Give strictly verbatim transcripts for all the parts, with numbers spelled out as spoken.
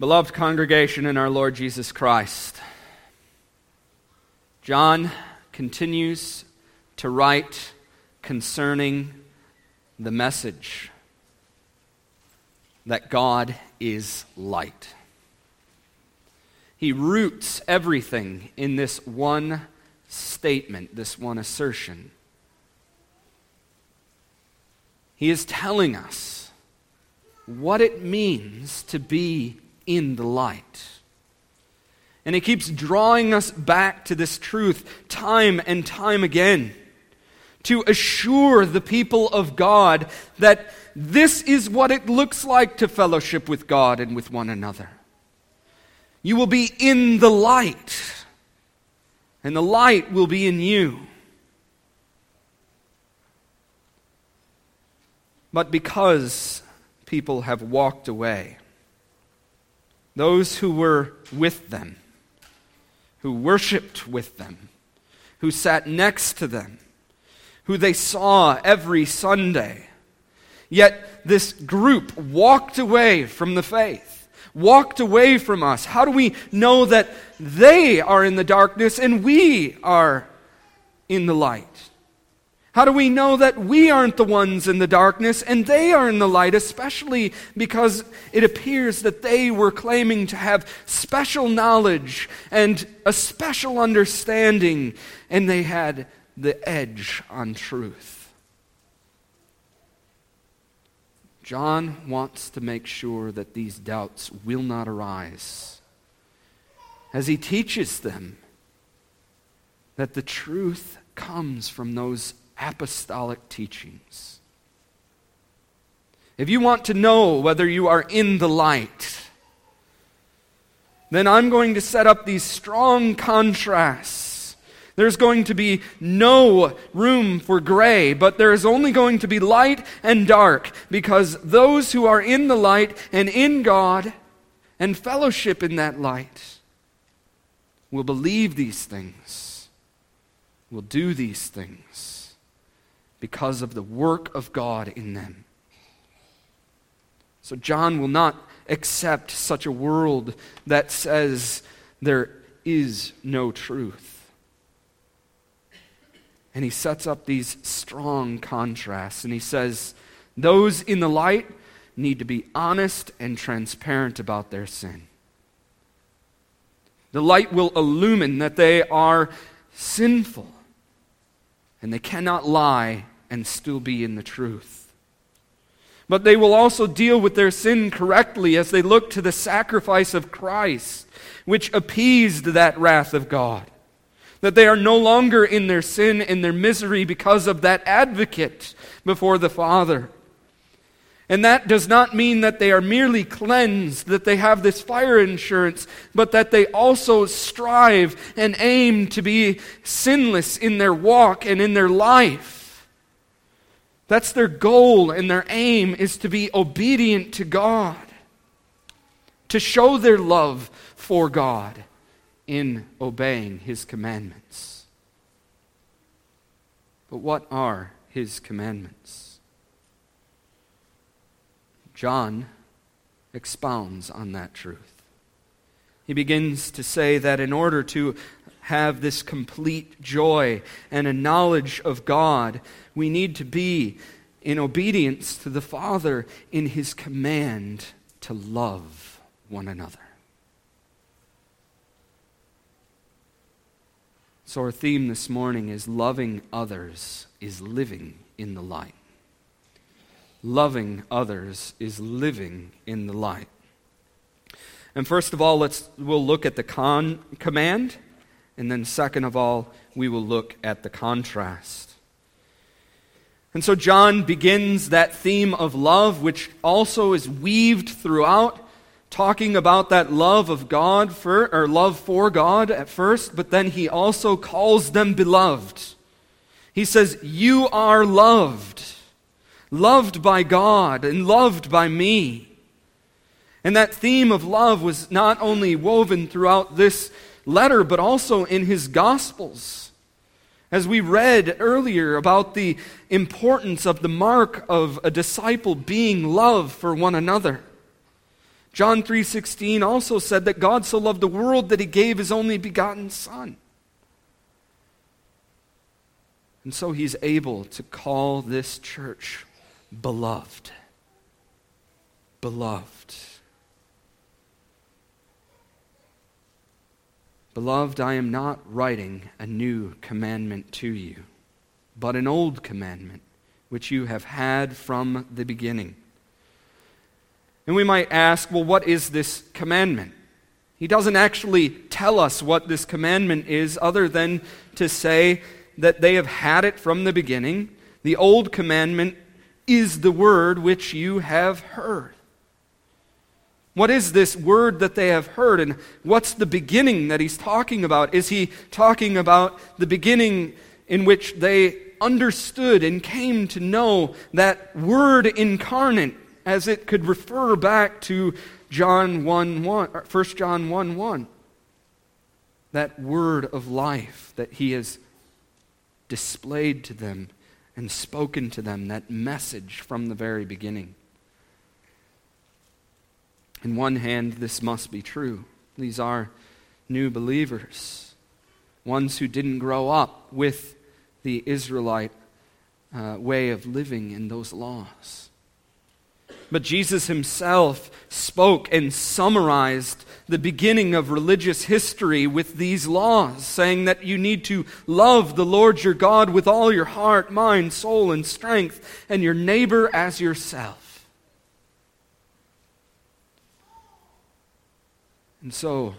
Beloved congregation in our Lord Jesus Christ, John continues to write concerning the message that God is light. He roots everything in this one statement, this one assertion. He is telling us what it means to be in the light. And he keeps drawing us back to this truth time and time again to assure the people of God that this is what it looks like to fellowship with God and with one another. You will be in the light, and the light will be in you. But because people have walked away, those who were with them, who worshiped with them, who sat next to them, who they saw every Sunday, yet this group walked away from the faith, walked away from us. How do we know that they are in the darkness and we are in the light? How do we know that we aren't the ones in the darkness and they are in the light, especially because it appears that they were claiming to have special knowledge and a special understanding, and they had the edge on truth? John wants to make sure that these doubts will not arise as he teaches them that the truth comes from those apostolic teachings. If you want to know whether you are in the light, then I'm going to set up these strong contrasts. There's going to be no room for gray, but there is only going to be light and dark, because those who are in the light and in God and fellowship in that light will believe these things, will do these things, because of the work of God in them. So John will not accept such a world that says there is no truth. And he sets up these strong contrasts, and he says those in the light need to be honest and transparent about their sin. The light will illumine that they are sinful, and they cannot lie and still be in the truth. But they will also deal with their sin correctly as they look to the sacrifice of Christ, which appeased that wrath of God. That they are no longer in their sin and their misery because of that advocate before the Father. And that does not mean that they are merely cleansed, that they have this fire insurance, but that they also strive and aim to be sinless in their walk and in their life. That's their goal, and their aim is to be obedient to God, to show their love for God in obeying His commandments. But what are His commandments? John expounds on that truth. He begins to say that in order to have this complete joy and a knowledge of God, we need to be in obedience to the Father in His command to love one another. So our theme this morning is loving others is living in the light. Loving others is living in the light. And first of all, let's we'll look at the con, command, and then second of all, we will look at the contrast. And so John begins that theme of love, which also is weaved throughout, talking about that love of God for, or love for God at first, but then he also calls them beloved. He says, "You are loved, loved by God and loved by me." And that theme of love was not only woven throughout this letter, but also in his Gospels. As we read earlier about the importance of the mark of a disciple being love for one another. John three sixteen also said that God so loved the world that he gave his only begotten Son. And so he's able to call this church beloved. Beloved. Beloved, I am not writing a new commandment to you, but an old commandment, which you have had from the beginning. And we might ask, well, what is this commandment? He doesn't actually tell us what this commandment is, other than to say that they have had it from the beginning. The old commandment is the word which you have heard. What is this word that they have heard, and what's the beginning that he's talking about? Is he talking about the beginning in which they understood and came to know that word incarnate, as it could refer back to John one one, or First John one one? That word of life that he has displayed to them and spoken to them, that message from the very beginning. In one hand, this must be true. These are new believers, ones who didn't grow up with the Israelite uh, way of living in those laws. But Jesus himself spoke and summarized the beginning of religious history with these laws, saying that you need to love the Lord your God with all your heart, mind, soul, and strength, and your neighbor as yourself. And so,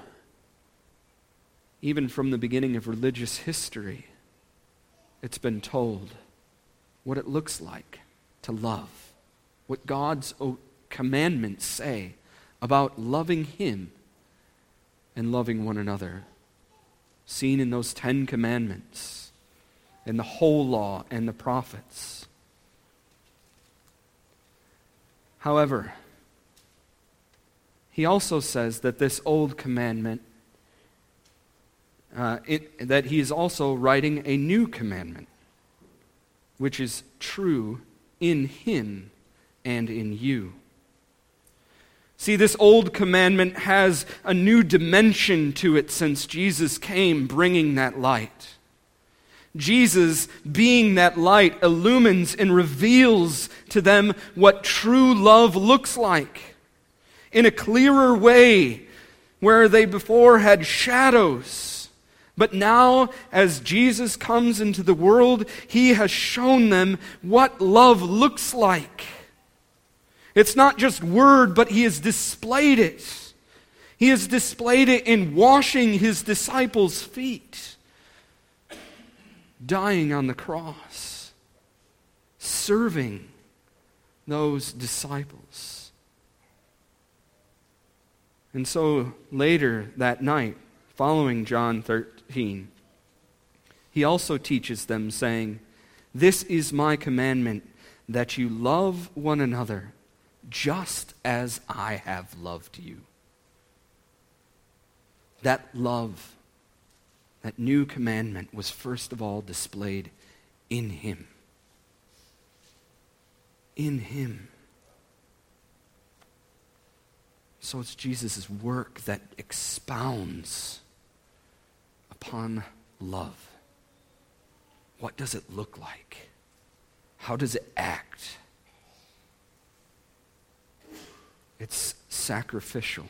even from the beginning of religious history, it's been told what it looks like to love, what God's commandments say about loving him and loving one another, seen in those Ten Commandments, in the whole law and the prophets. However, he also says that this old commandment, uh, it, that he is also writing a new commandment, which is true in him and in you. See, this old commandment has a new dimension to it since Jesus came bringing that light. Jesus, being that light, illumines and reveals to them what true love looks like in a clearer way, where they before had shadows. But now, as Jesus comes into the world, he has shown them what love looks like. It's not just word, but he has displayed it. He has displayed it in washing his disciples' feet, dying on the cross, serving those disciples. And so later that night, following John thirteen, he also teaches them, saying, "This is my commandment, that you love one another, just as I have loved you." That love, that new commandment, was first of all displayed in him. In him. So it's Jesus' work that expounds upon love. What does it look like? How does it act? It's sacrificial.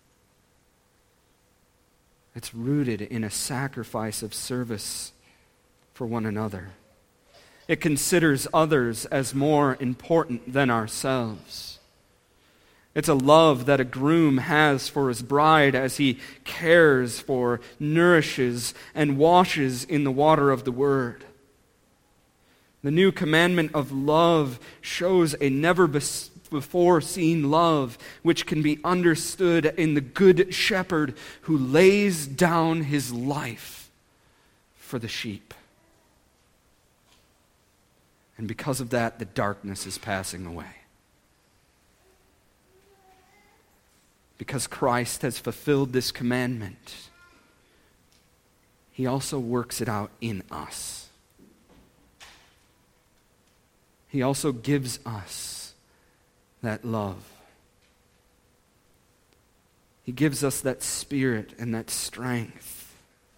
It's rooted in a sacrifice of service for one another. It considers others as more important than ourselves. It's a love that a groom has for his bride as he cares for, nourishes, and washes in the water of the Word. The new commandment of love shows a never before seen love, which can be understood in the Good Shepherd who lays down his life for the sheep. And because of that, the darkness is passing away. Because Christ has fulfilled this commandment, he also works it out in us. He also gives us that love. He gives us that spirit and that strength.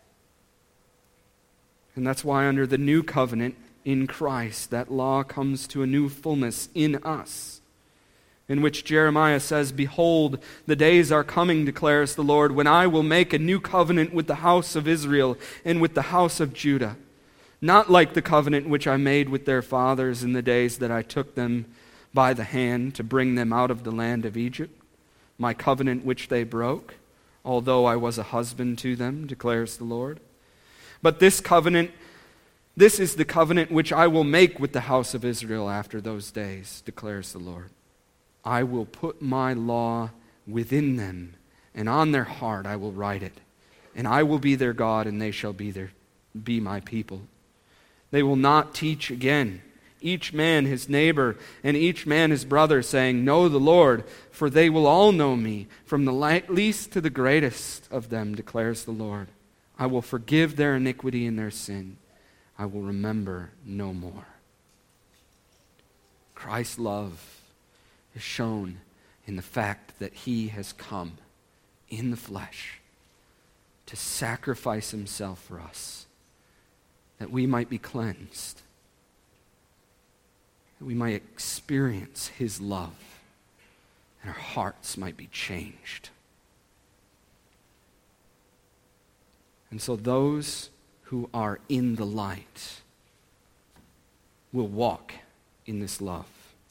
And that's why under the new covenant in Christ, that law comes to a new fullness in us, in which Jeremiah says, "Behold, the days are coming, declares the Lord, when I will make a new covenant with the house of Israel and with the house of Judah, not like the covenant which I made with their fathers in the days that I took them by the hand to bring them out of the land of Egypt, my covenant which they broke, although I was a husband to them, declares the Lord. But this covenant, this is the covenant which I will make with the house of Israel after those days, declares the Lord. I will put my law within them, and on their heart I will write it. And I will be their God, and they shall be their be my people. They will not teach again, each man his neighbor, and each man his brother, saying, Know the Lord, for they will all know me, from the least to the greatest of them, declares the Lord. I will forgive their iniquity and their sin. I will remember no more." Christ's love is shown in the fact that he has come in the flesh to sacrifice himself for us, that we might be cleansed, that we might experience his love, and our hearts might be changed. And so those who are in the light will walk in this love.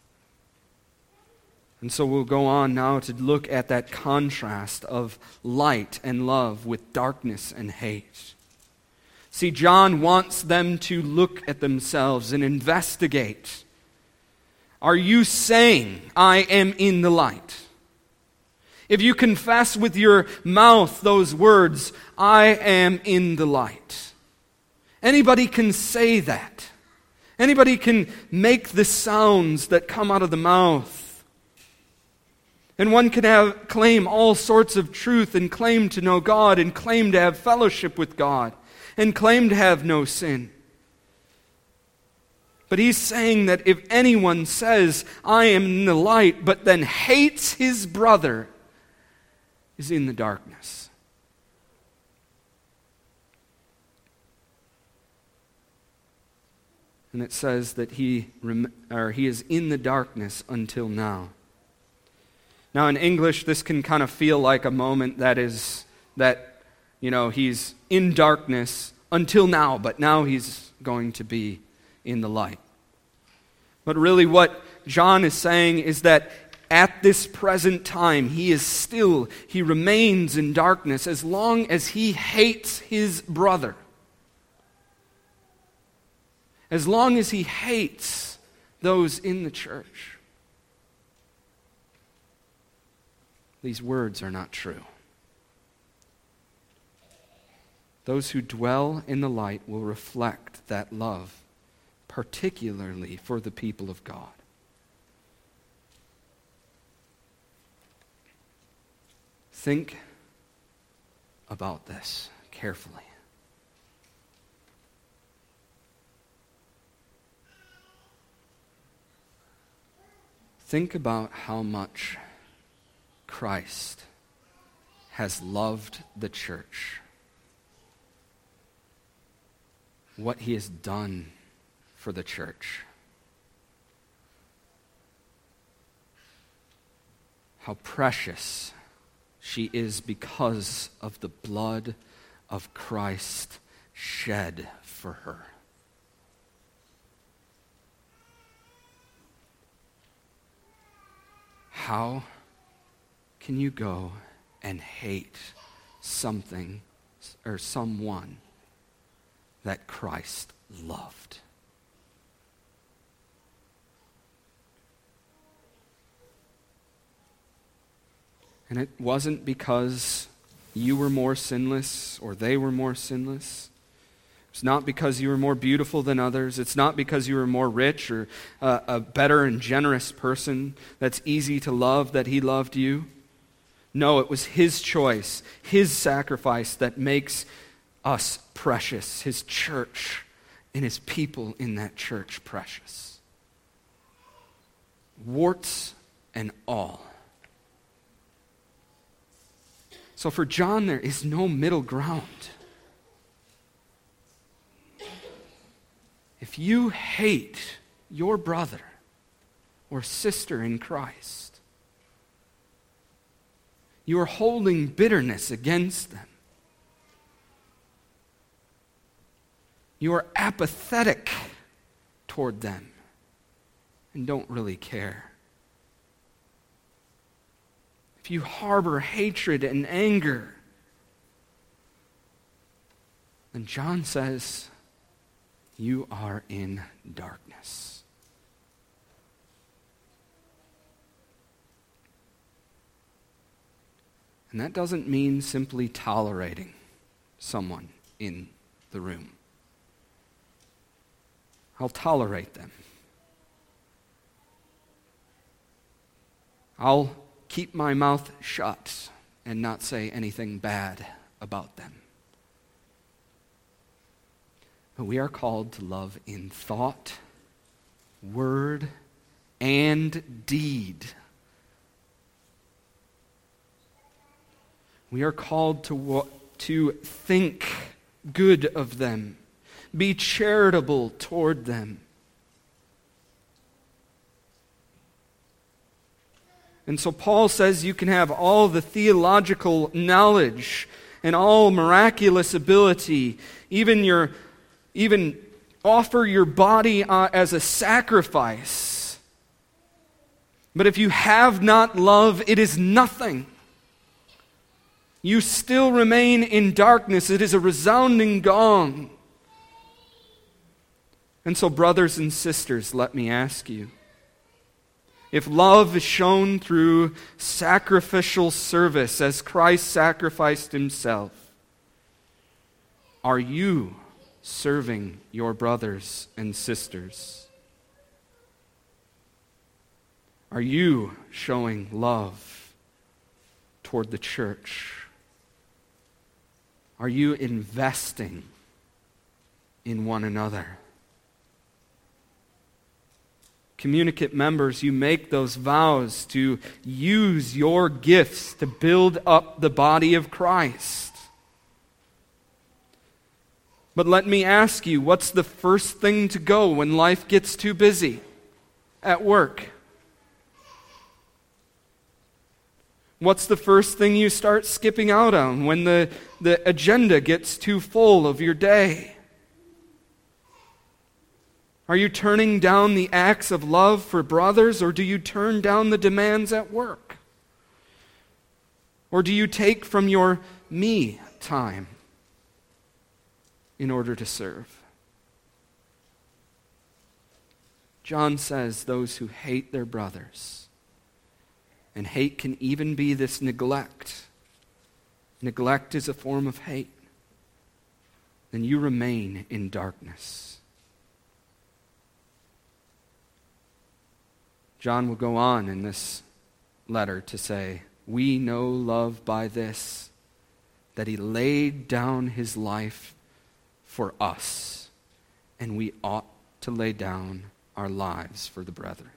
And so we'll go on now to look at that contrast of light and love with darkness and hate. See, John wants them to look at themselves and investigate. Are you saying, I am in the light? If you confess with your mouth those words, I am in the light. Anybody can say that. Anybody can make the sounds that come out of the mouth. And one can have, claim all sorts of truth and claim to know God and claim to have fellowship with God and claim to have no sin. But he's saying that if anyone says, I am in the light, but then hates his brother, is in the darkness. And it says that he, rem- or he is in the darkness until now. Now in English, this can kind of feel like a moment that is, that, you know, he's in darkness until now, but now he's going to be in the light. But really what John is saying is that at this present time, he is still, he remains in darkness as long as he hates his brother. As long as he hates those in the church. These words are not true. Those who dwell in the light will reflect that love, particularly for the people of God. Think about this carefully. Think about how much Christ has loved the church. What he has done for the church. How precious she is because of the blood of Christ shed for her. How can you go and hate something or someone that Christ loved? And it wasn't because you were more sinless or they were more sinless. It's not because you were more beautiful than others. It's not because you were more rich or uh, a better and generous person that's easy to love that he loved you. No, it was his choice, his sacrifice that makes us precious, his church and his people in that church precious. Warts and all. So for John, there is no middle ground. If you hate your brother or sister in Christ, you are holding bitterness against them. You are apathetic toward them and don't really care. If you harbor hatred and anger, then John says, you are in darkness. And that doesn't mean simply tolerating someone in the room. I'll tolerate them. I'll keep my mouth shut and not say anything bad about them. But we are called to love in thought, word, and deed. We are called to, to think good of them, be charitable toward them. And so Paul says you can have all the theological knowledge and all miraculous ability, even your, even offer your body uh, as a sacrifice. But if you have not love, it is nothing. You still remain in darkness. It is a resounding gong. And so, brothers and sisters, let me ask you, if love is shown through sacrificial service as Christ sacrificed himself, are you serving your brothers and sisters? Are you showing love toward the church? Are you investing in one another? Communicant members, you make those vows to use your gifts to build up the body of Christ. But let me ask you, what's the first thing to go when life gets too busy at work? What's the first thing you start skipping out on when the, the agenda gets too full of your day? Are you turning down the acts of love for brothers, or do you turn down the demands at work? Or do you take from your me time in order to serve? John says those who hate their brothers, and hate can even be this neglect. Neglect is a form of hate. Then you remain in darkness. John will go on in this letter to say, we know love by this, that he laid down his life for us, and we ought to lay down our lives for the brethren.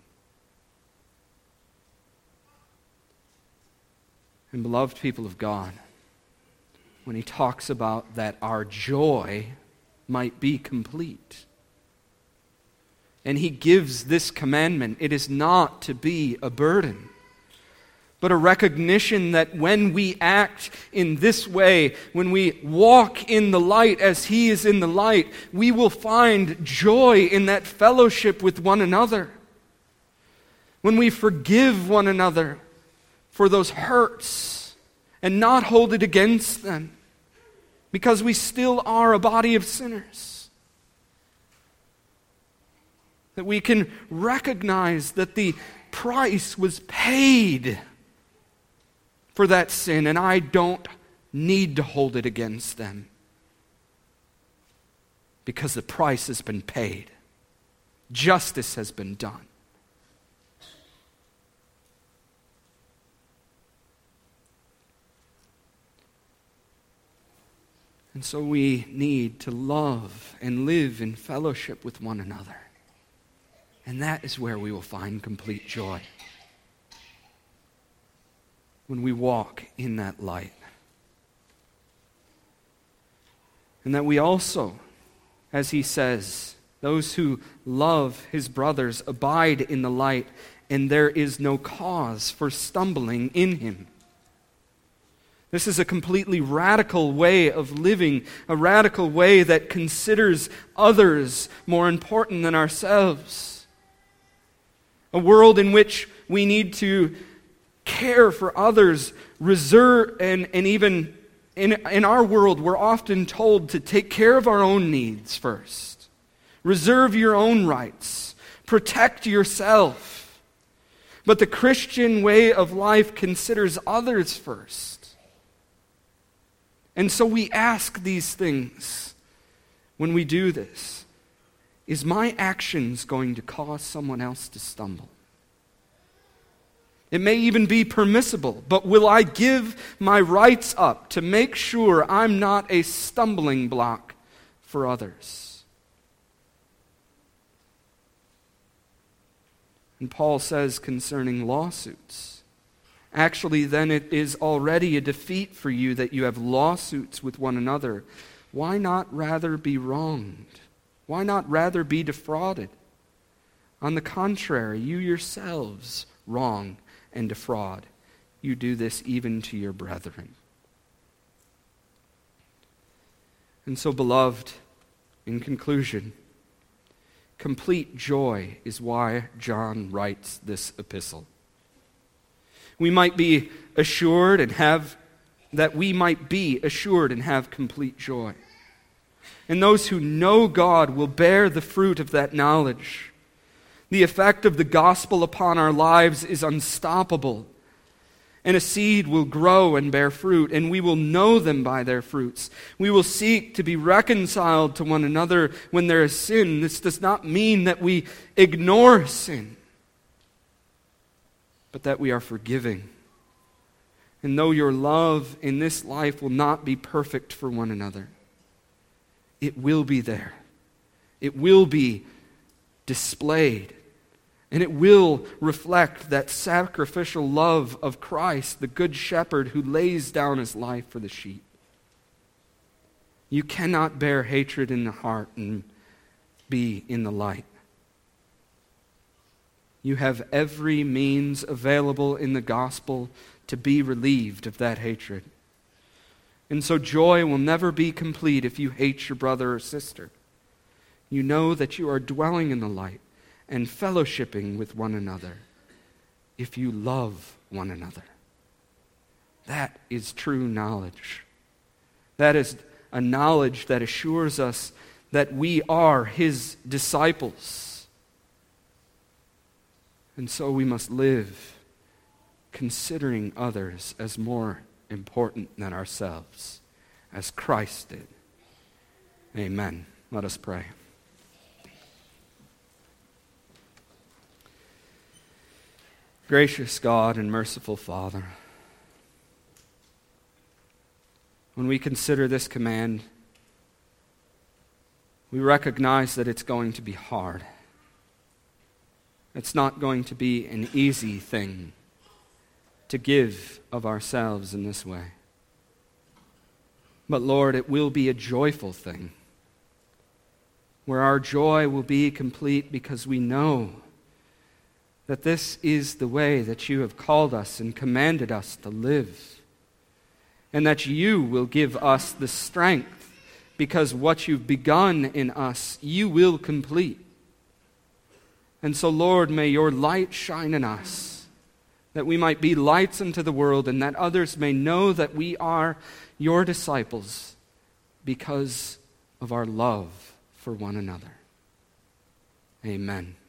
And beloved people of God, when he talks about that our joy might be complete, and he gives this commandment, it is not to be a burden, but a recognition that when we act in this way, when we walk in the light as he is in the light, we will find joy in that fellowship with one another. When we forgive one another for those hurts and not hold it against them, because we still are a body of sinners. That we can recognize that the price was paid for that sin, and I don't need to hold it against them because the price has been paid. Justice has been done. And so we need to love and live in fellowship with one another. And that is where we will find complete joy. When we walk in that light. And that we also, as he says, those who love his brothers abide in the light, and there is no cause for stumbling in him. This is a completely radical way of living, a radical way that considers others more important than ourselves. A world in which we need to care for others, reserve, and, and even in, in our world, we're often told to take care of our own needs first. Reserve your own rights. Protect yourself. But the Christian way of life considers others first. And so we ask these things when we do this. Is my actions going to cause someone else to stumble? It may even be permissible, but will I give my rights up to make sure I'm not a stumbling block for others? And Paul says concerning lawsuits, actually then it is already a defeat for you that you have lawsuits with one another. Why not rather be wronged? Why not rather be defrauded? On the contrary, you yourselves wrong and defraud. You do this even to your brethren. And so, beloved, in conclusion, complete joy is why John writes this epistle. We might be assured and have, that we might be assured and have complete joy. And those who know God will bear the fruit of that knowledge. The effect of the gospel upon our lives is unstoppable. And a seed will grow and bear fruit, and we will know them by their fruits. We will seek to be reconciled to one another when there is sin. This does not mean that we ignore sin, but that we are forgiving. And though your love in this life will not be perfect for one another, it will be there. It will be displayed. And it will reflect that sacrificial love of Christ, the Good Shepherd who lays down his life for the sheep. You cannot bear hatred in the heart and be in the light. You have every means available in the gospel to be relieved of that hatred. And so joy will never be complete if you hate your brother or sister. You know that you are dwelling in the light and fellowshipping with one another if you love one another. That is true knowledge. That is a knowledge that assures us that we are his disciples. And so we must live considering others as more important than ourselves, as Christ did. Amen. Let us pray. Gracious God and merciful Father, when we consider this command, we recognize that it's going to be hard. It's not going to be an easy thing to give of ourselves in this way. But Lord, it will be a joyful thing, where our joy will be complete because we know that this is the way that you have called us and commanded us to live, and that you will give us the strength, because what you've begun in us, you will complete. And so, Lord, may your light shine in us, that we might be lights unto the world, and that others may know that we are your disciples because of our love for one another. Amen.